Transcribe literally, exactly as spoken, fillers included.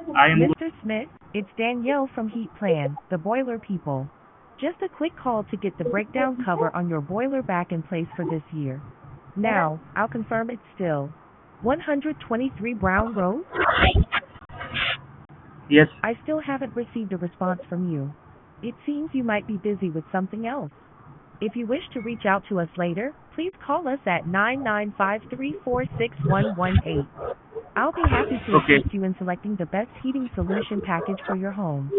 I am good. mister Smith, it's Danielle from Heat Plan, the boiler people. Just a quick call to get the breakdown cover on your boiler back in place for this year. Now, I'll confirm it's still one twenty-three Brown Road. Yes. I still haven't received a response from you. It seems you might be busy with something else. If you wish to reach out to us later, please call us at nine nine five three four six one one eight. I'll be happy to Okay. assist you in selecting the best heating solution package for your home.